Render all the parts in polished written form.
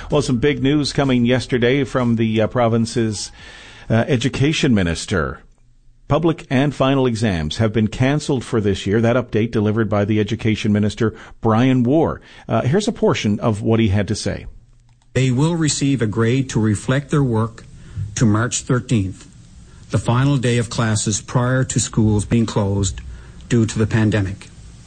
Well, some big news coming yesterday from the province's education minister. Public and final exams have been canceled for this year. That update delivered by the education minister, Brian Warr. Here's a portion of what he had to say. They will receive a grade to reflect their work to March 13th, the final day of classes prior to schools being closed due to the pandemic.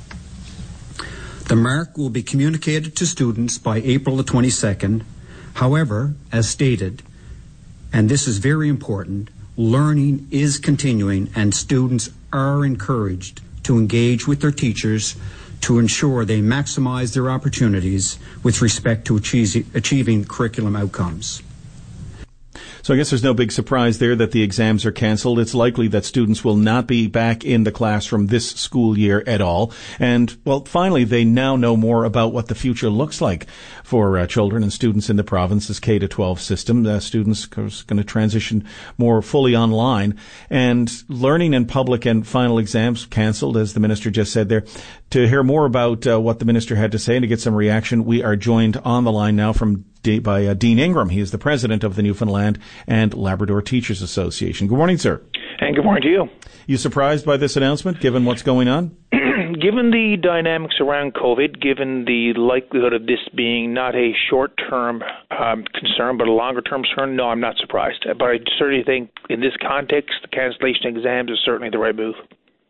The mark will be communicated to students by April the 22nd. However, as stated, and this is very important, learning is continuing and students are encouraged to engage with their teachers to ensure they maximize their opportunities with respect to achieving curriculum outcomes. So I guess there's no big surprise there that the exams are canceled. It's likely that students will not be back in the classroom this school year at all. And, well, finally, they now know more about what the future looks like for children and students in the province's K-12 system. Students are going to transition more fully online. And learning and public and final exams canceled, as the minister just said there. To hear more about what the minister had to say and to get some reaction, we are joined on the line now by Dean Ingram. He is the president of the Newfoundland and Labrador Teachers Association. Good morning, sir. And good morning to you. You surprised by this announcement, given what's going on? Given the dynamics around COVID, given the likelihood of this being not a short-term concern, but a longer-term concern, no, I'm not surprised. But I certainly think in this context, the cancellation of exams is certainly the right move.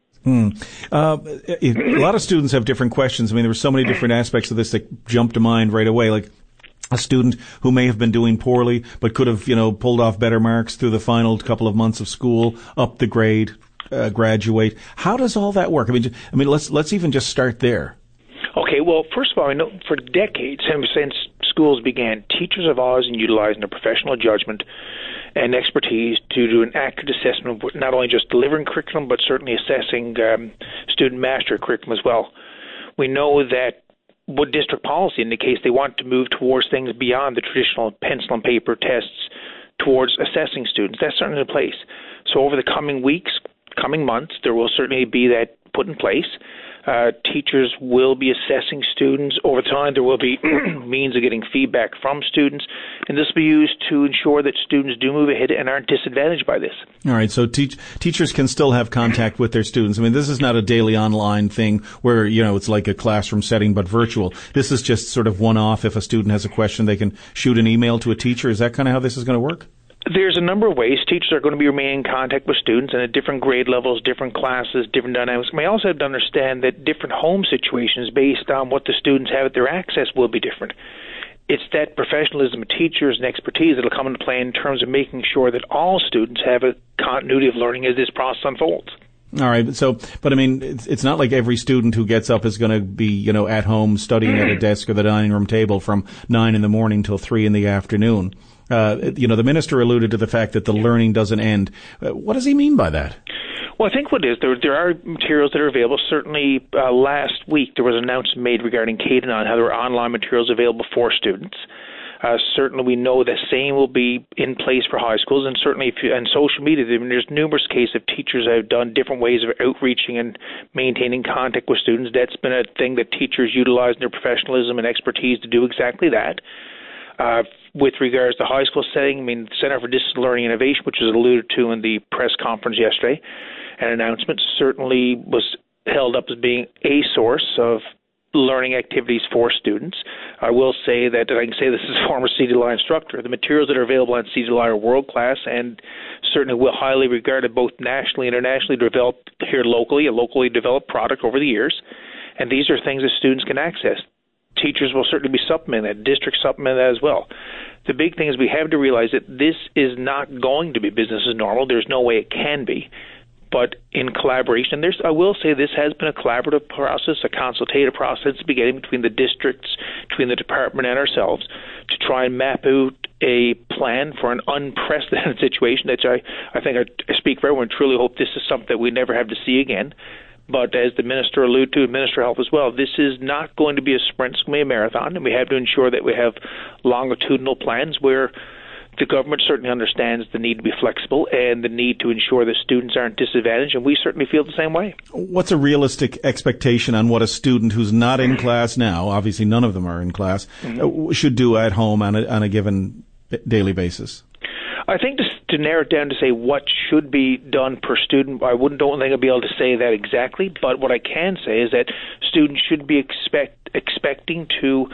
A lot of students have different questions. I mean, there were so many different aspects of this that jumped to mind right away, like a student who may have been doing poorly but could have, pulled off better marks through the final couple of months of school, up the grade, graduate. How does all that work? I mean, let's even just start there. Okay, well, first of all, I know for decades, since schools began, teachers have always been utilizing their professional judgment and expertise to do an accurate assessment of not only just delivering curriculum, but certainly assessing student mastery curriculum as well. We know that what district policy indicates they want to move towards things beyond the traditional pencil and paper tests towards assessing students. That's certainly in place. So over the coming weeks, coming months, there will certainly be that put in place. Teachers will be assessing students. Over time, there will be means of getting feedback from students, and this will be used to ensure that students do move ahead and aren't disadvantaged by this. All right, so teachers can still have contact with their students. I mean, this is not a daily online thing where, it's like a classroom setting but virtual. This is just sort of one-off. If a student has a question, they can shoot an email to a teacher. Is that kind of how this is going to work? There's a number of ways teachers are going to be remaining in contact with students and at different grade levels, different classes, different dynamics. We also have to understand that different home situations based on what the students have at their access will be different. It's that professionalism of teachers and expertise that will come into play in terms of making sure that all students have a continuity of learning as this process unfolds. All right. But I mean, it's not like every student who gets up is going to be, at home studying at a desk or the dining room table from 9 a.m. till 3 p.m. The minister alluded to the fact that the learning doesn't end. What does he mean by that? Well, I think what it is, there are materials that are available. Certainly, last week there was an announcement made regarding K-9, how there are online materials available for students. Certainly, we know the same will be in place for high schools, and certainly on social media, there's numerous cases of teachers that have done different ways of outreaching and maintaining contact with students. That's been a thing that teachers utilize in their professionalism and expertise to do exactly that. With regards to high school setting, the Center for Distance Learning Innovation, which was alluded to in the press conference yesterday, an announcement certainly was held up as being a source of learning activities for students. I will say that, and I can say this as a former CDLI instructor, the materials that are available on CDLI are world-class and certainly will highly regarded both nationally and internationally, developed here locally, a locally developed product over the years. And these are things that students can access. Teachers will certainly be supplementing that, districts supplement that as well. The big thing is we have to realize that this is not going to be business as normal. There's no way it can be. But in collaboration, I will say this has been a collaborative process, a consultative process beginning between the districts, between the department and ourselves to try and map out a plan for an unprecedented situation that I think I speak for everyone, truly hope this is something that we never have to see again. But as the minister alluded to, Minister of Health as well, this is not going to be a sprint, it's going to be a marathon, and we have to ensure that we have longitudinal plans where The government certainly understands the need to be flexible and the need to ensure that students aren't disadvantaged, and we certainly feel the same way. What's a realistic expectation on what a student who's not in class now, obviously none of them are in class, should do at home on a given daily basis? I think to narrow it down to say what should be done per student, I don't think I'll be able to say that exactly, but what I can say is that students should be expecting to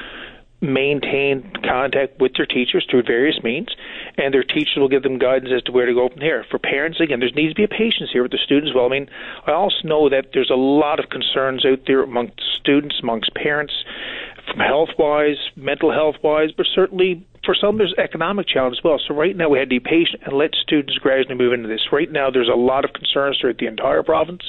maintain contact with their teachers through various means, and their teachers will give them guidance as to where to go from here. For parents, again, there needs to be a patience here with the students as well. I mean, I also know that there's a lot of concerns out there amongst students, amongst parents, from health-wise, mental health-wise, but certainly for some there's economic challenge as well. So right now we had to be patient and let students gradually move into this. Right now there's a lot of concerns throughout the entire province,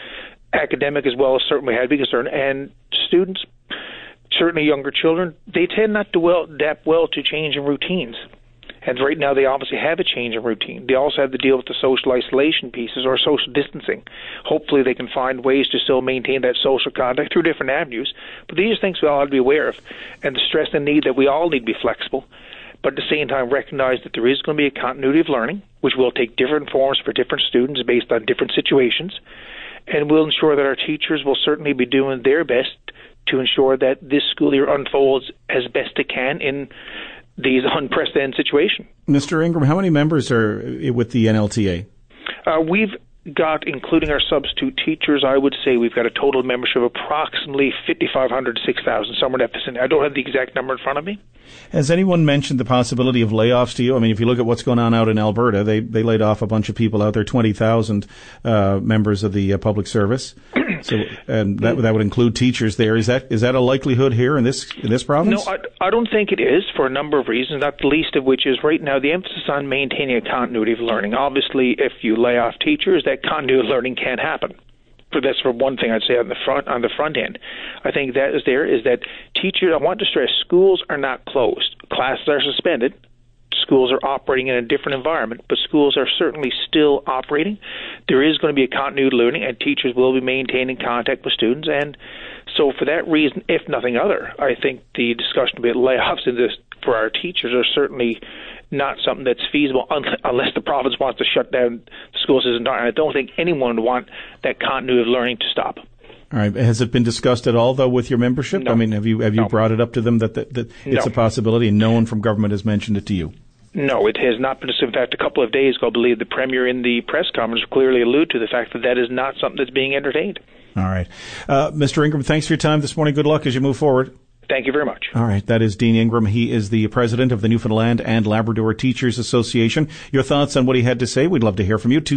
academic as well as certainly had to be concerned, and students, certainly younger children, they tend not to adapt well to change in routines. And right now they obviously have a change in routine. They also have to deal with the social isolation pieces or social distancing. Hopefully they can find ways to still maintain that social contact through different avenues. But these are things we all have to be aware of, and the stress and need that we all need to be flexible, but at the same time recognize that there is going to be a continuity of learning, which will take different forms for different students based on different situations. And we'll ensure that our teachers will certainly be doing their best to ensure that this school year unfolds as best it can in these unprecedented situations. Mr. Ingram, how many members are with the NLTA? We've got, including our substitute teachers, I would say we've got a total membership of approximately 5,500 to 6,000, somewhere in that vicinity. I don't have the exact number in front of me. Has anyone mentioned the possibility of layoffs to you? I mean, if you look at what's going on out in Alberta, they laid off a bunch of people out there, 20,000 members of the public service. So, and that would include teachers there. Is that a likelihood here in this province? No, I don't think it is, for a number of reasons, not the least of which is right now the emphasis on maintaining a continuity of learning. Obviously, if you lay off teachers, that continuity of learning can't happen. But that's for one thing I'd say on the front end. I think that is that teachers, I want to stress, schools are not closed. Classes are suspended. Schools are operating in a different environment, but schools are certainly still operating. There is going to be a continuity of learning, and teachers will be maintaining contact with students. And so for that reason, if nothing other, I think the discussion about layoffs in this for our teachers are certainly not something that's feasible unless the province wants to shut down the school system. And I don't think anyone would want that continuity of learning to stop. All right. Has it been discussed at all, though, with your membership? No. I mean, have you brought it up to them that it's a possibility, and no one from government has mentioned it to you? No, it has not been. In fact, a couple of days ago, I believe the Premier in the press conference clearly alluded to the fact that is not something that's being entertained. All right. Mr. Ingram, thanks for your time this morning. Good luck as you move forward. Thank you very much. All right. That is Dean Ingram. He is the president of the Newfoundland and Labrador Teachers Association. Your thoughts on what he had to say, we'd love to hear from you.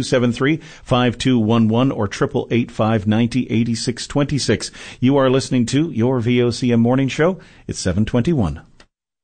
273-5211 or 888-590-8626. You are listening to your VOCM Morning Show. It's 7:21.